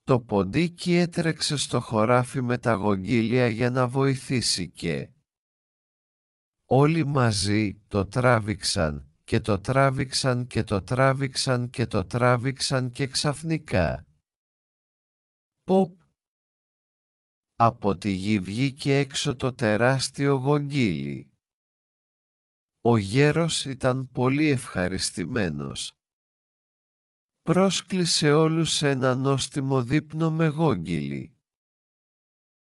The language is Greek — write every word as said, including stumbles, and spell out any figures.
Το ποντίκι έτρεξε στο χωράφι με τα γογγύλια για να βοηθήσει και όλοι μαζί το τράβηξαν και το τράβηξαν και το τράβηξαν και το τράβηξαν και ξαφνικά ποπ, από τη γη βγήκε έξω το τεράστιο γογγύλι. Ο γέρος ήταν πολύ ευχαριστημένος. Πρόσκλησε όλους σε ένα νόστιμο δείπνο με γόγγυλι.